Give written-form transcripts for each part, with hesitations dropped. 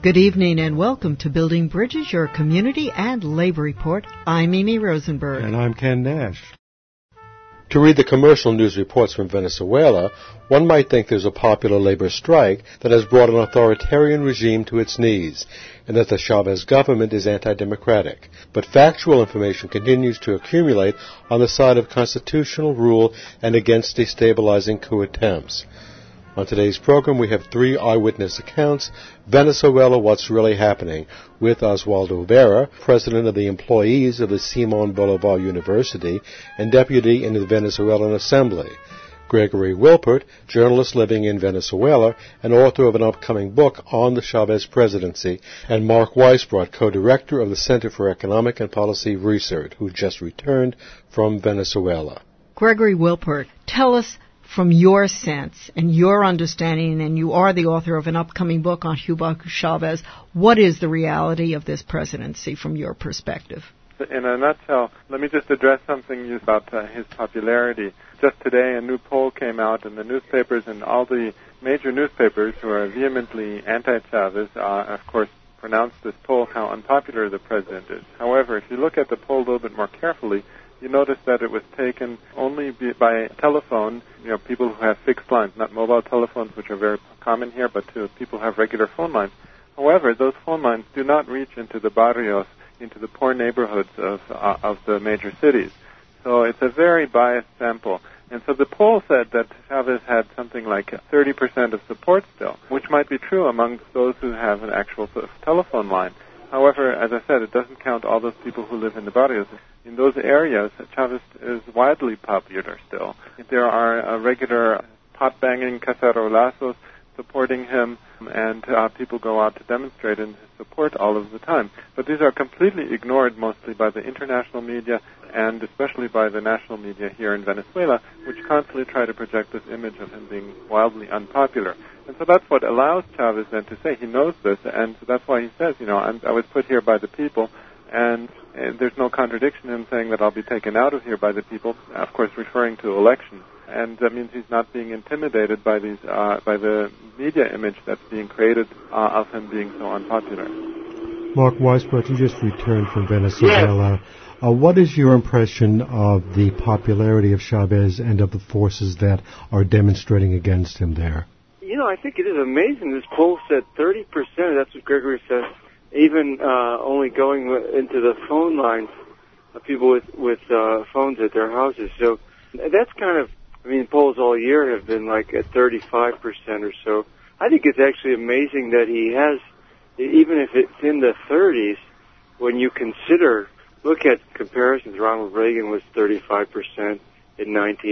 Good evening and welcome to Building Bridges, your community and labor report. I'm Amy Rosenberg. And I'm Ken Nash. To read the commercial news reports from Venezuela, one might think there's a popular labor strike that has brought an authoritarian regime to its knees, and that the Chavez government is anti-democratic. But factual information continues to accumulate on the side of constitutional rule and against destabilizing coup attempts. On today's program, we have 3 eyewitness accounts, Venezuela, What's Really Happening, with Oswaldo Vera, president of the employees of the Simon Bolivar University and deputy in the Venezuelan Assembly, Gregory Wilpert, journalist living in Venezuela and author of an upcoming book on the Chavez presidency, and Mark Weisbrot, co-director of the Center for Economic and Policy Research, who just returned from Venezuela. Gregory Wilpert, tell us from your sense and your understanding, and you are the author of an upcoming book on Hugo Chavez, what is the reality of this presidency from your perspective? In a nutshell, let me just address something about his popularity. Just today, a new poll came out in the newspapers, and all the major newspapers who are vehemently anti-Chavez, of course, pronounced this poll how unpopular the president is. However, if you look at the poll a little bit more carefully, you notice that it was taken only by telephone, people who have fixed lines, not mobile telephones, which are very common here, but to people who have regular phone lines. However, those phone lines do not reach into the barrios, into the poor neighborhoods of the major cities. So it's a very biased sample. And so the poll said that Chavez had something like 30% of support still, which might be true among those who have an actual telephone line. However, as I said, it doesn't count all those people who live in the barrios. In those areas, Chavez is widely popular still. There are regular pot-banging cacerolazos supporting him, and people go out to demonstrate in his support all of the time. But these are completely ignored mostly by the international media and especially by the national media here in Venezuela, which constantly try to project this image of him being wildly unpopular. And so that's what allows Chavez then to say he knows this, and so that's why he says, I was put here by the people, and there's no contradiction in saying that I'll be taken out of here by the people, of course referring to elections. And that means he's not being intimidated by these by the media image that's being created of him being so unpopular. Mark Weisbrot, you just returned from Venezuela. Yes. What is your impression of the popularity of Chavez and of the forces that are demonstrating against him there? I think it is amazing. This poll said 30%. That's what Gregory says. Even only going into the phone lines of people with phones at their houses. So that's kind of, polls all year have been like at 35% or so. I think it's actually amazing that he has, even if it's in the 30s, when you look at comparisons, Ronald Reagan was 35% in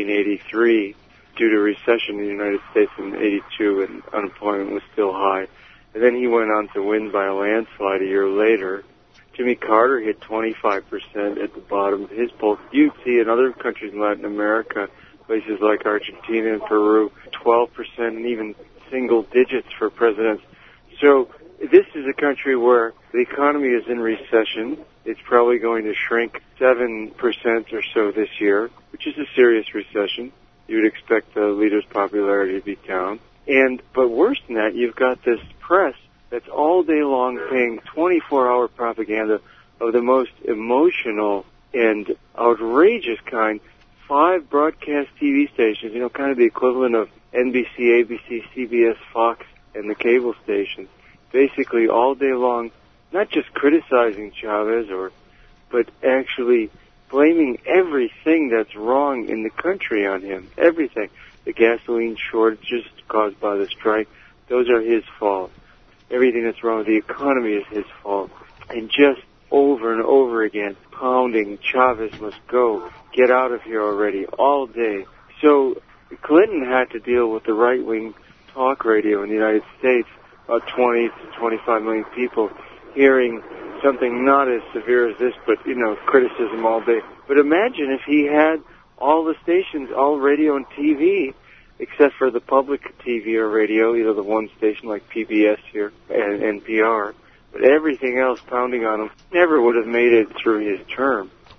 1983 due to recession in the United States in 82, and unemployment was still high. And then he went on to win by a landslide a year later. Jimmy Carter hit 25% at the bottom of his polls. You see in other countries in Latin America, places like Argentina and Peru, 12% and even single digits for presidents. So this is a country where the economy is in recession. It's probably going to shrink 7% or so this year, which is a serious recession. You would expect the leader's popularity to be down. But worse than that, you've got this press that's all day long paying 24-hour propaganda of the most emotional and outrageous kind. 5 broadcast TV stations, kind of the equivalent of NBC, ABC, CBS, Fox, and the cable stations, basically all day long, not just criticizing Chavez, but actually blaming everything that's wrong in the country on him. Everything. The gasoline shortages caused by the strike, those are his fault. Everything that's wrong with the economy is his fault. And just over and over again, pounding, Chavez must go, get out of here already, all day. So Clinton had to deal with the right-wing talk radio in the United States, about 20 to 25 million people hearing something not as severe as this, but, criticism all day. But imagine if he had all the stations, all radio and TV, except for the public TV or radio, the one station like PBS here and NPR, but everything else pounding on him, never would have made it through his term.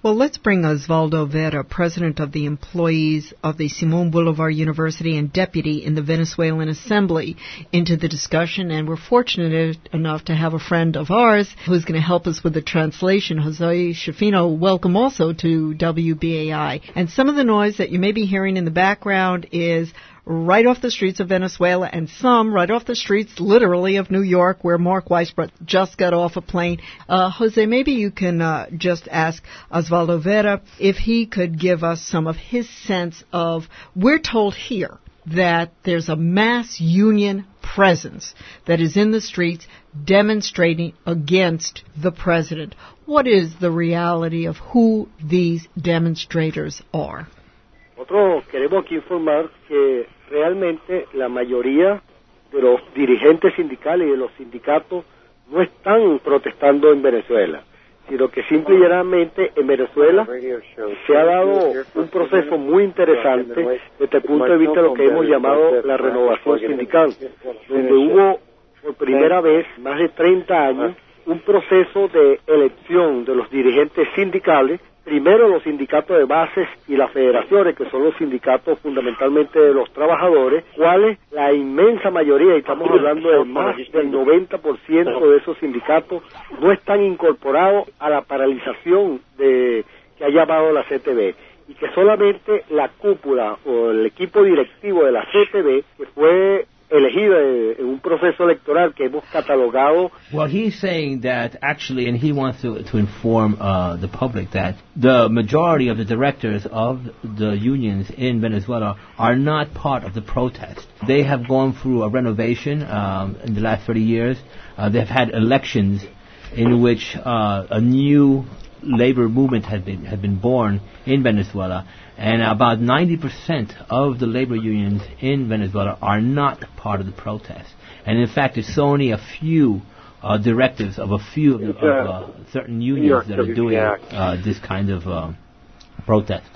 Well, let's bring Osvaldo Vera, president of the employees of the Simón Bolívar University and deputy in the Venezuelan Assembly, into the discussion. And we're fortunate enough to have a friend of ours who's going to help us with the translation. Jose Shafino, welcome also to WBAI. And some of the noise that you may be hearing in the background is right off the streets of Venezuela, and some right off the streets, literally, of New York, where Mark Weisbrot just got off a plane. Jose, maybe you can just ask Osvaldo Vera if he could give us some of his sense of, we're told here that there's a mass union presence that is in the streets demonstrating against the president. What is the reality of who these demonstrators are? Nosotros queremos aquí informar que realmente la mayoría de los dirigentes sindicales y de los sindicatos no están protestando en Venezuela, sino que simple y llanamente en Venezuela se ha dado un proceso muy interesante desde el punto de vista de lo que hemos llamado la renovación sindical, donde hubo por primera vez, más de 30 años, un proceso de elección de los dirigentes sindicales. Primero los sindicatos de bases y las federaciones, que son los sindicatos fundamentalmente de los trabajadores, cuales la inmensa mayoría, y estamos hablando de más del 90% de esos sindicatos, no están incorporados a la paralización que ha llamado la CTV, y que solamente la cúpula o el equipo directivo de la CTV, que fue elegida en un proceso electoral que hemos catalogado. Well, he's saying that actually, and he wants to inform the public that the majority of the directors of the unions in Venezuela are not part of the protest. They have gone through a renovation in the last 30 years. They've had elections in which a new labor movement had been born in Venezuela, and about 90% of the labor unions in Venezuela are not part of the protest. And in fact, it's only a few directives of a few of certain unions that are doing this kind of protest.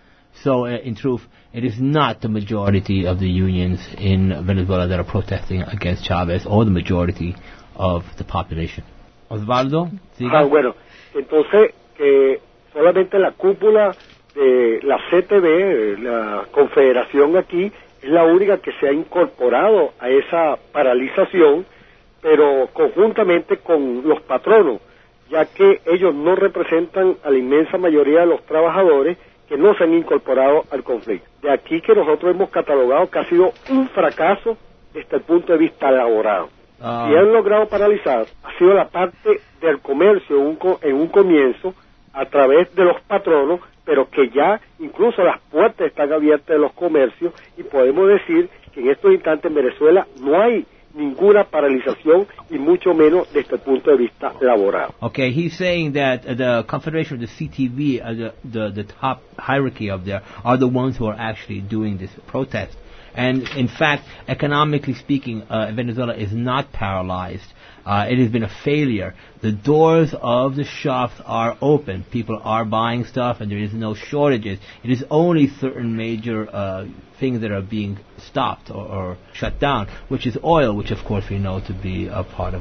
So in truth, it is not the majority of the unions in Venezuela that are protesting against Chavez, or the majority of the population. Osvaldo, siga. Bueno, entonces que solamente la cúpula de la CTV, la confederación aquí, es la única que se ha incorporado a esa paralización, pero conjuntamente con los patronos, ya que ellos no representan a la inmensa mayoría de los trabajadores que no se han incorporado al conflicto. De aquí que nosotros hemos catalogado que ha sido un fracaso desde el punto de vista laboral. Si han logrado paralizar, ha sido la parte del comercio en un comienzo, a través de los patronos, pero que ya incluso las puertas están abiertas de los comercios, y podemos decir que en estos instantes en Venezuela no hay ninguna paralización, y mucho menos desde el punto de vista laboral. Okay, he's saying that the Confederation of the CTV, the top hierarchy of there, are the ones who are actually doing this protest. And in fact, economically speaking, Venezuela is not paralyzed. It has been a failure. The doors of the shops are open. People are buying stuff, and there is no shortages. It is only certain major things that are being stopped or shut down, which is oil, which of course we know to be a part of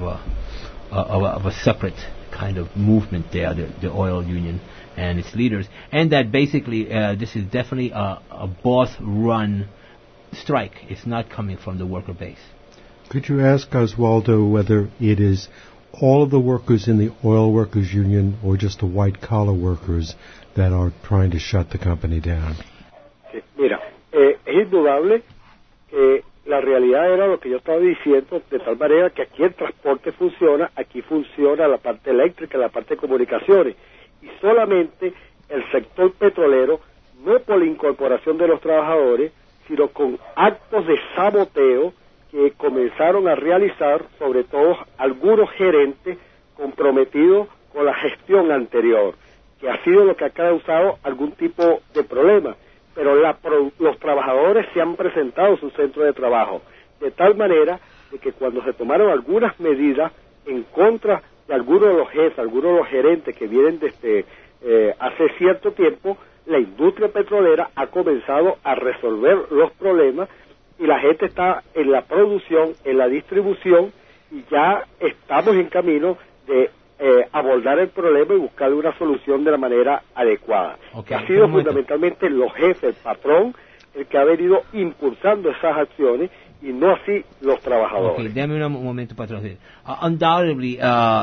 a separate kind of movement there, the oil union and its leaders. And that basically this is definitely a boss-run strike. It's not coming from the worker base. Could you ask Osvaldo whether it is all of the workers in the oil workers union or just the white-collar workers that are trying to shut the company down? Sí, mira, es indudable que la realidad era lo que yo estaba diciendo, de tal manera que aquí el transporte funciona, aquí funciona la parte eléctrica, la parte de comunicaciones, y solamente el sector petrolero, no por la incorporación de los trabajadores, sino con actos de saboteo que comenzaron a realizar, sobre todo algunos gerentes comprometidos con la gestión anterior, que ha sido lo que ha causado algún tipo de problema. Pero los trabajadores se han presentado a su centro de trabajo, de tal manera de que cuando se tomaron algunas medidas en contra de algunos de los jefes, algunos de los gerentes que vienen desde hace cierto tiempo, la industria petrolera ha comenzado a resolver los problemas, y la gente está en la producción, en la distribución, y ya estamos en camino de abordar el problema y buscarle una solución de la manera adecuada. Okay. Ha sido fundamentalmente los jefes, el patrón, el que ha venido impulsando esas acciones y no así los trabajadores. Okay, dame un momento, patrón. Undoubtedly,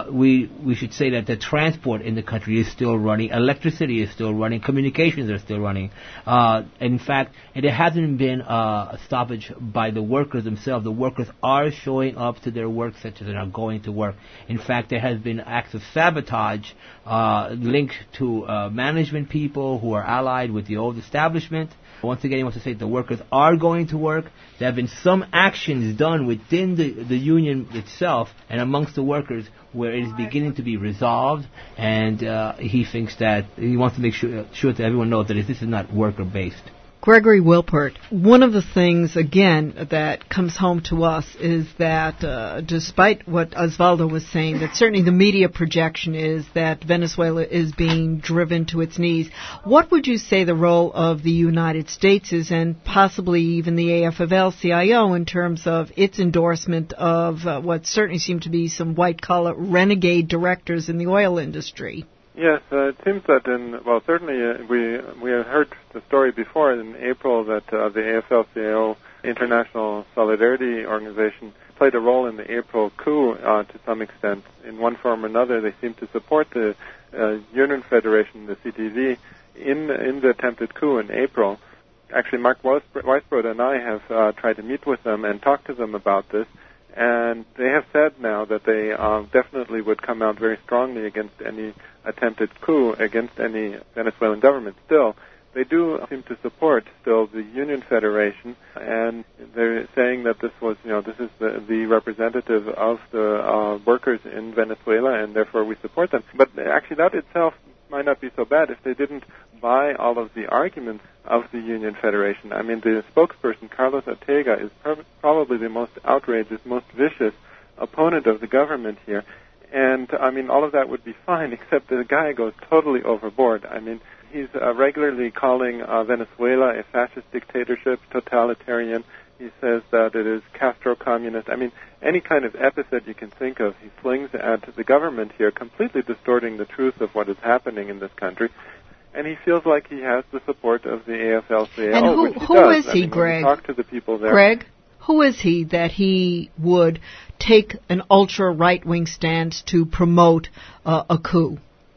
we should say that the transport in the country is still running, electricity is still running, communications are still running. In fact, there hasn't been a stoppage by the workers themselves. The workers are showing up to their work centers and are going to work. In fact, there has been acts of sabotage linked to management people who are allied with the old establishment. Once again, I want to say the workers are going to work. There have been some actions done within the union itself and amongst the workers where it is beginning to be resolved, and he thinks that he wants to make sure that everyone knows that this is not worker-based. Gregory Wilpert, one of the things, again, that comes home to us is that despite what Osvaldo was saying, that certainly the media projection is that Venezuela is being driven to its knees. What would you say the role of the United States is, and possibly even the AFL-CIO, in terms of its endorsement of what certainly seem to be some white-collar renegade directors in the oil industry? Yes, it seems that certainly we had heard the story before in April that the AFL-CIO International Solidarity Organization played a role in the April coup to some extent. In one form or another, they seem to support the Union Federation, the CTV, in the attempted coup in April. Actually, Mark Weisbrod and I have tried to meet with them and talk to them about this. And they have said now that they definitely would come out very strongly against any attempted coup against any Venezuelan government. Still, they do seem to support still the Union Federation, and they're saying that this is the representative of the workers in Venezuela, and therefore we support them. But actually, that itself might not be so bad if they didn't buy all of the arguments of the Union Federation. I mean, the spokesperson, Carlos Ortega, is probably the most outrageous, most vicious opponent of the government here. And, I mean, all of that would be fine, except the guy goes totally overboard. I mean, he's regularly calling Venezuela a fascist dictatorship, totalitarian. He says that it is Castro-communist. I mean, any kind of epithet you can think of, he slings at the government here, completely distorting the truth of what is happening in this country. And he feels like he has the support of the AFL-CIO, and which he who does. is he, Greg? Talk to the people there. Greg, who is he that he would take an ultra-right-wing stance to promote a coup?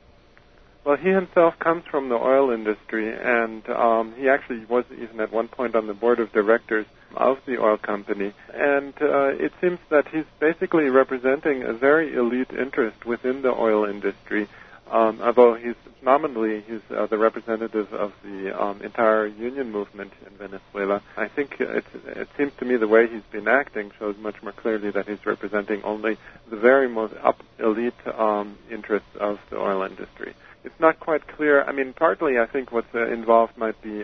Well, he himself comes from the oil industry, and he actually was even at one point on the board of directors of the oil company. And it seems that he's basically representing a very elite interest within the oil industry, although he's nominally the representative of the entire union movement in Venezuela. I think it seems to me the way he's been acting shows much more clearly that he's representing only the very most elite interests of the oil industry. It's not quite clear. I mean, partly I think what's involved might be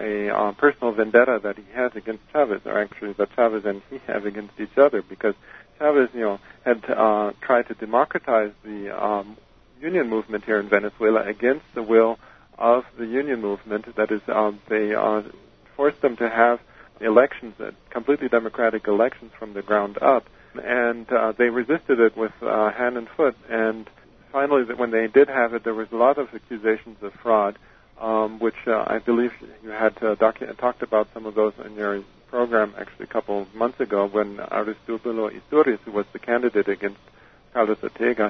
a personal vendetta that he has against Chavez, or actually that Chavez and he have against each other, because Chavez, had tried to democratize the union movement here in Venezuela against the will of the union movement. That is, they forced them to have elections, completely democratic elections from the ground up, and they resisted it with hand and foot. And finally, when they did have it, there was a lot of accusations of fraud, which I believe you had talked about some of those in your program actually a couple of months ago when Aristobulo Isturiz, who was the candidate against Carlos Ortega,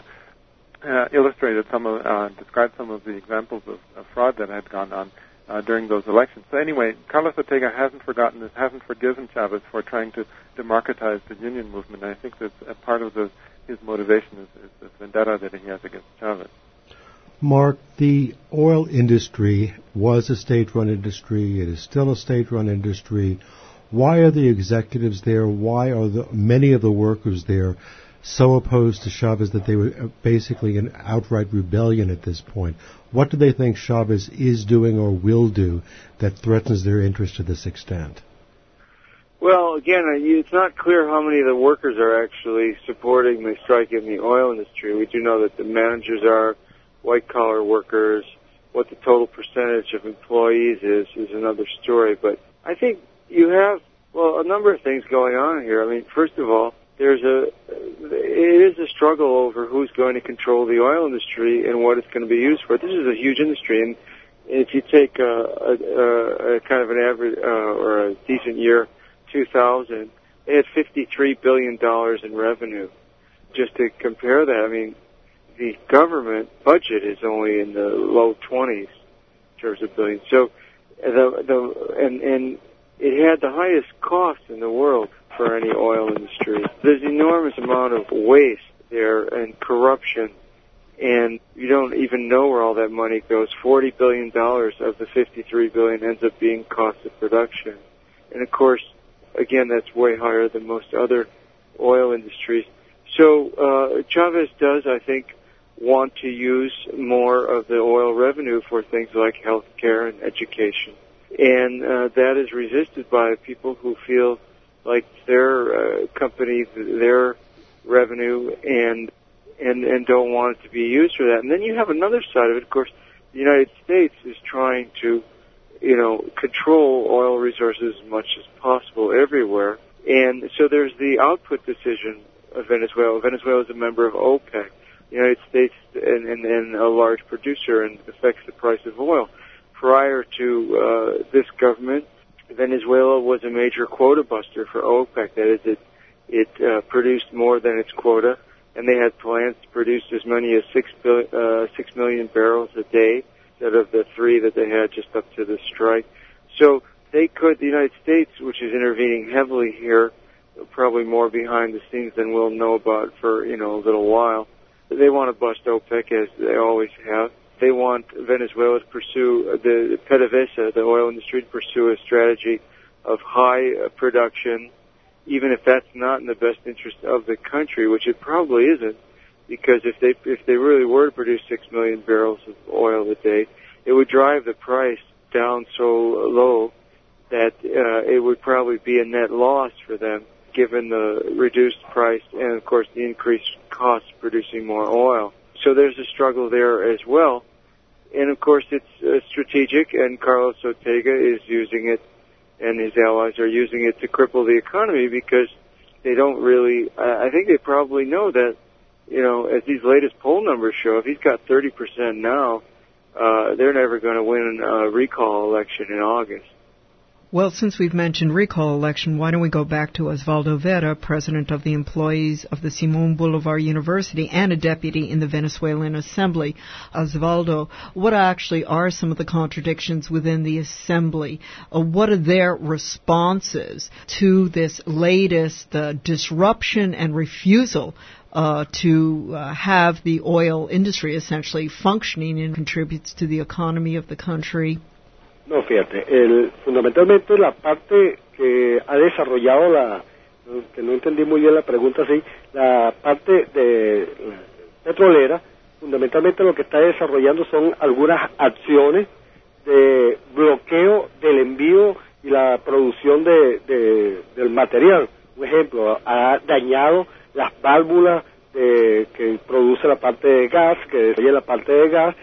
described some of the examples of fraud that had gone on during those elections. So anyway, Carlos Ortega hasn't forgotten this, hasn't forgiven Chavez for trying to democratize the union movement. And I think that a part of his motivation is this vendetta that he has against Chavez. Mark, the oil industry was a state-run industry. It is still a state-run industry. Why are the executives there? Why are many of the workers there so opposed to Chavez that they were basically in outright rebellion at this point? What do they think Chavez is doing or will do that threatens their interest to this extent? Well, again, it's not clear how many of the workers are actually supporting the strike in the oil industry. We do know that the managers are white-collar workers. What the total percentage of employees is another story. But I think you have, a number of things going on here. I mean, first of all, it is a strong struggle over who's going to control the oil industry and what it's going to be used for. This is a huge industry, and if you take a kind of an average or a decent year, 2000, they had $53 billion in revenue. Just to compare that, I mean, the government budget is only in the low 20s in terms of billions. So, and it had the highest cost in the world for any oil industry. There's enormous amount of waste there and corruption, and you don't even know where all that money goes. $40 billion of the $53 billion ends up being cost of production. And of course, again, that's way higher than most other oil industries. So Chavez does, I think, want to use more of the oil revenue for things like health care and education. And that is resisted by people who feel like their company, their revenue, and don't want it to be used for that. And then you have another side of it. Of course, the United States is trying to, control oil resources as much as possible everywhere. And so there's the output decision of Venezuela. Venezuela is a member of OPEC. The United States and a large producer and affects the price of oil. Prior to this government, Venezuela was a major quota buster for OPEC. That is, it produced more than its quota, and they had plans to produce as many as 6 million barrels a day instead of the 3 that they had just up to the strike. So the United States, which is intervening heavily here, probably more behind the scenes than we'll know about for, a little while. They want to bust OPEC, as they always have. They want Venezuela to pursue, the PDVSA, the oil industry, to pursue a strategy of high production, even if that's not in the best interest of the country, which it probably isn't, because if they really were to produce 6 million barrels of oil a day, it would drive the price down so low that it would probably be a net loss for them, given the reduced price and, of course, the increased cost of producing more oil. So there's a struggle there as well. And, of course, it's strategic, and Carlos Ortega is using it, and his allies are using it to cripple the economy because they don't really, I think they probably know that, as these latest poll numbers show, if he's got 30% now, they're never going to win a recall election in August. Well, since we've mentioned recall election, why don't we go back to Osvaldo Vera, president of the employees of the Simón Bolívar University and a deputy in the Venezuelan Assembly. Osvaldo, what actually are some of the contradictions within the Assembly? What are their responses to this latest disruption and refusal to have the oil industry essentially functioning and contributes to the economy of the country? No, fíjate, fundamentalmente la parte que ha desarrollado que no entendí muy bien la pregunta, sí, la parte de petrolera, fundamentalmente lo que está desarrollando son algunas acciones de bloqueo del envío y la producción del material. Un ejemplo, ha dañado las válvulas que produce la parte de gas, que desarrolla la parte de gas,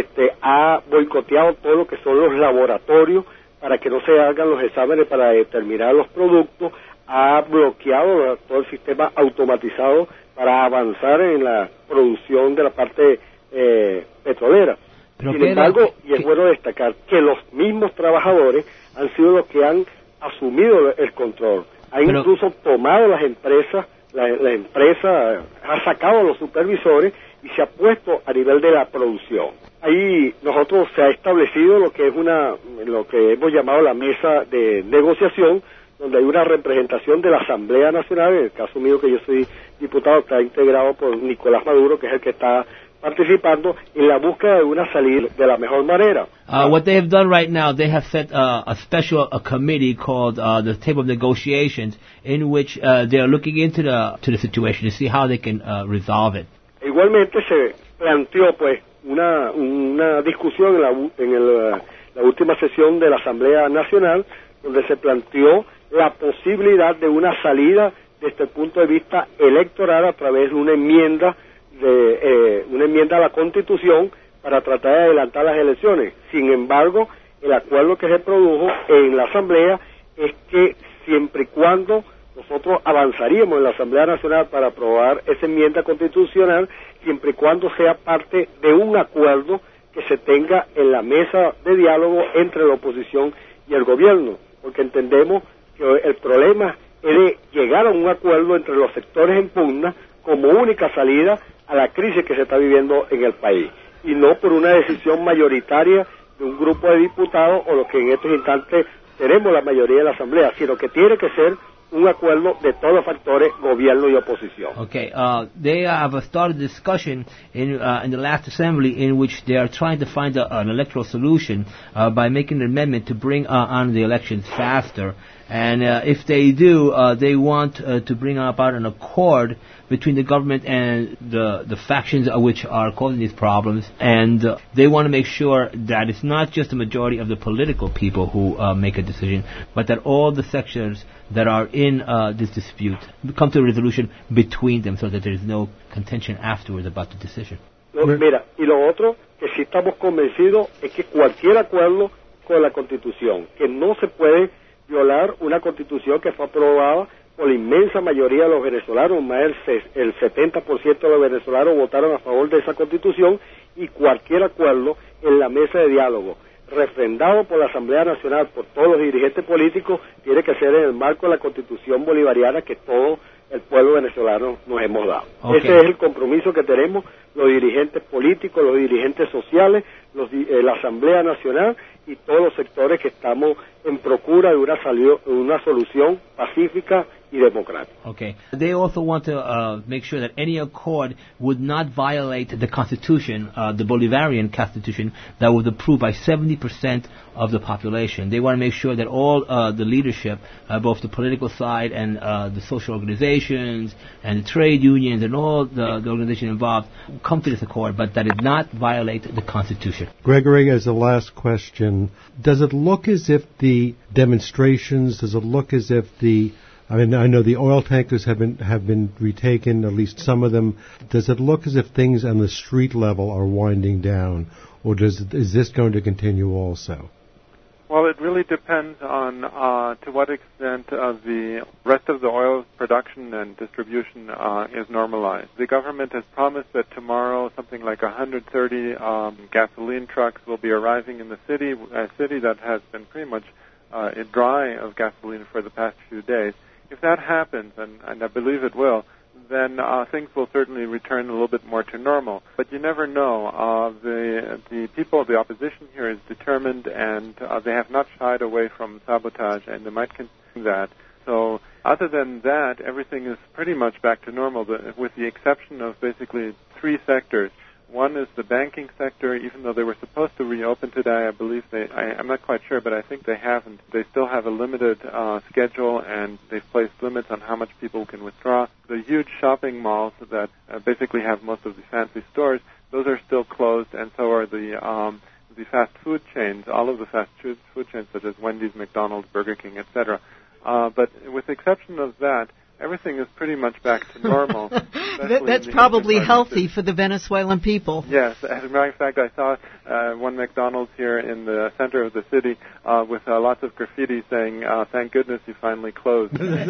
ha boicoteado todo lo que son los laboratorios para que no se hagan los exámenes para determinar los productos, ha bloqueado todo el sistema automatizado para avanzar en la producción de la parte petrolera. Sin embargo, y es bueno destacar que los mismos trabajadores han sido los que han asumido el control, han incluso tomado las empresas, la empresa ha sacado a los supervisores y se ha puesto a nivel de la producción. Ahí nosotros se ha establecido lo que es lo que hemos llamado la mesa de negociación, donde hay una representación de la Asamblea Nacional. En el caso mío, que yo soy diputado, está integrado por Nicolás Maduro, que es el que está participando en la búsqueda de una salida de la mejor manera. What they have done right now, they have set a special committee called the Table of Negotiations, in which they are looking into the situation to see how they can resolve it. Igualmente se planteó pues una discusión en la última sesión de la Asamblea Nacional, donde se planteó la posibilidad de una salida desde el punto de vista electoral a través de una enmienda a la Constitución para tratar de adelantar las elecciones. Sin embargo, el acuerdo que se produjo en la Asamblea es que siempre y cuando nosotros avanzaríamos en la Asamblea Nacional para aprobar esa enmienda constitucional siempre y cuando sea parte de un acuerdo que se tenga en la mesa de diálogo entre la oposición y el gobierno, porque entendemos que el problema es de llegar a un acuerdo entre los sectores en pugna como única salida a la crisis que se está viviendo en el país, y no por una decisión mayoritaria de un grupo de diputados o los que en estos instantes tenemos la mayoría de la Asamblea, sino que tiene que ser un acuerdo de todos los factores, gobierno y oposición. Okay, they have started discussion in the last assembly in which they are trying to find an electoral solution by making an amendment to bring on the elections faster. And if they do, they want to bring about an accord between the government and the factions which are causing these problems. And they want to make sure that it's not just the majority of the political people who make a decision, but that all the sections that are in this dispute come to a resolution between them so that there is no contention afterwards about the decision. No, mira, y lo otro que sí estamos convencidos es que cualquier acuerdo con la Constitución, que no se puede violar una Constitución que fue aprobada por la inmensa mayoría de los venezolanos, más el 70% de los venezolanos votaron a favor de esa Constitución, y cualquier acuerdo en la mesa de diálogo refrendado por la Asamblea Nacional, por todos los dirigentes políticos, tiene que ser en el marco de la Constitución bolivariana que todo el pueblo venezolano nos hemos dado. Okay. Ese es el compromiso que tenemos los dirigentes políticos, los dirigentes sociales, la Asamblea Nacional y todos los sectores que estamos en procura de una solución pacífica y democrática. Okay. They also want to make sure that any accord would not violate the Constitution, the Bolivarian Constitution, that was approved by 70% of the population. They want to make sure that all the leadership, both the political side and the social organizations and the trade unions and all the organizations involved, come to this accord, but that it not violate the Constitution. Gregory, as a last question, does it look as if the demonstrations, I know the oil tankers have been retaken, at least some of them. Does it look as if things on the street level are winding down, or is this going to continue also? Well, it really depends on to what extent the rest of the oil production and distribution is normalized. The government has promised that tomorrow something like 130 gasoline trucks will be arriving in the city, a city that has been pretty much dry of gasoline for the past few days. If that happens, and I believe it will, then things will certainly return a little bit more to normal. But you never know. The people of the opposition here is determined, and they have not shied away from sabotage, and they might continue that. So other than that, everything is pretty much back to normal, with the exception of basically three sectors. One is the banking sector. Even though they were supposed to reopen today, I believe I'm not quite sure, but I think they haven't. They still have a limited schedule, and they've placed limits on how much people can withdraw. The huge shopping malls that basically have most of the fancy stores, those are still closed, and so are the fast food chains, all of the fast food chains such as Wendy's, McDonald's, Burger King, etc. But with the exception of that, everything is pretty much back to normal. That's probably healthy for the Venezuelan people. Yes. As a matter of fact, I saw one McDonald's here in the center of the city with lots of graffiti saying, thank goodness you finally closed.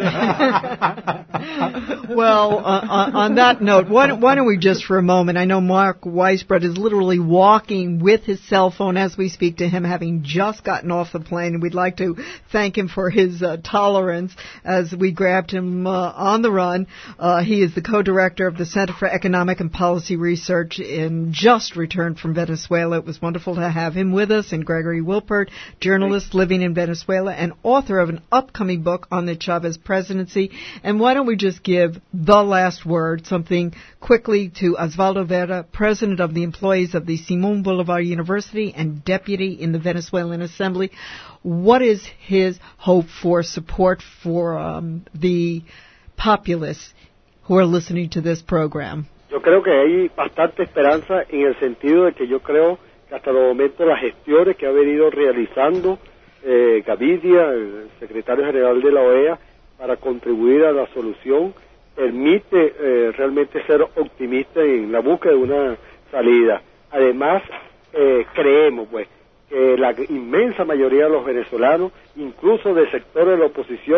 Well, on that note, why don't we just for a moment, I know Mark Weisbrod is literally walking with his cell phone as we speak to him, having just gotten off the plane, and we'd like to thank him for his tolerance as we grabbed him on the run. He is the co-director of the Center for Economic and Policy Research and just returned from Venezuela. It was wonderful to have him with us, and Gregory Wilpert, journalist living in Venezuela and author of an upcoming book on the Chavez presidency. And why don't we just give the last word, something quickly to Osvaldo Vera, president of the employees of the Simón Bolivar University and deputy in the Venezuelan Assembly. What is his hope for support for the populace who are listening to this program? Yo creo que hay bastante esperanza en el sentido de que yo creo que hasta el momento las gestiones que ha venido realizando Gavidia, el secretario general de la OEA, para contribuir a la solución, permite realmente ser optimista en la búsqueda de una salida. Además, creemos que la inmensa mayoría de los venezolanos, incluso de sectores de la oposición,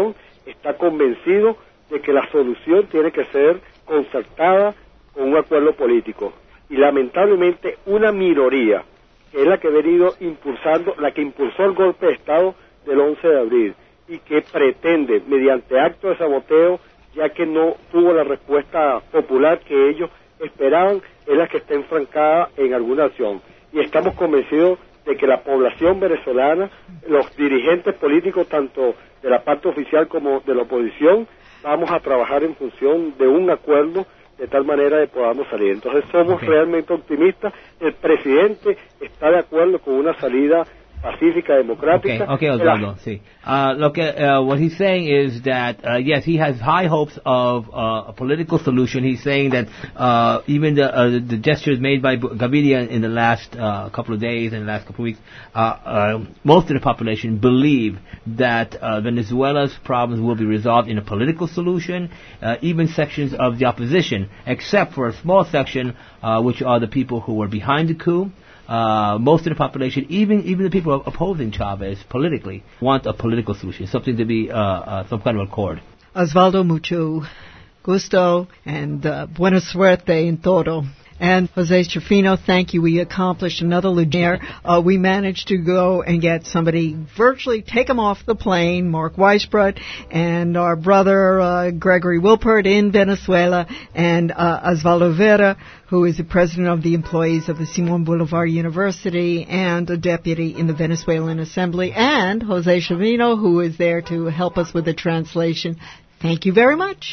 está convencido de que la solución tiene que ser concertada con un acuerdo político. Y lamentablemente una minoría, que es la que ha venido impulsando, la que impulsó el golpe de Estado del 11 de abril y que pretende, mediante actos de saboteo, ya que no tuvo la respuesta popular que ellos esperaban, es la que está enfrancada en alguna acción. Y estamos convencidos de que la población venezolana, los dirigentes políticos, tanto de la parte oficial como de la oposición, vamos a trabajar en función de un acuerdo de tal manera de podamos salir. Entonces somos realmente optimistas. El presidente está de acuerdo con una salida pacífica, democrática. Okay, Osvaldo. See, what he's saying is that yes, he has high hopes of a political solution. He's saying that even the gestures made by Gaviria in the last couple of days and the last couple of weeks, most of the population believe that Venezuela's problems will be resolved in a political solution. Even sections of the opposition, except for a small section, which are the people who were behind the coup. Most of the population, even the people opposing Chavez politically, want a political solution, something to be some kind of accord. Osvaldo, mucho gusto and buena suerte en todo. And Jose Trevino, thank you. We accomplished another Lumiere. We managed to go and get somebody, virtually take him off the plane, Mark Weisbrot, and our brother Gregory Wilpert in Venezuela, and Osvaldo Vera, who is the president of the employees of the Simon Bolivar University and a deputy in the Venezuelan Assembly, and Jose Trevino, who is there to help us with the translation. Thank you very much.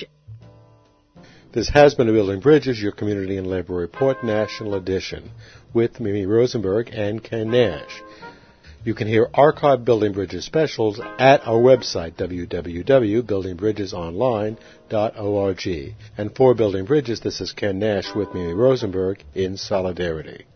This has been a Building Bridges, your Community and Labor Report National Edition, with Mimi Rosenberg and Ken Nash. You can hear archived Building Bridges specials at our website, www.buildingbridgesonline.org. And for Building Bridges, this is Ken Nash with Mimi Rosenberg in solidarity.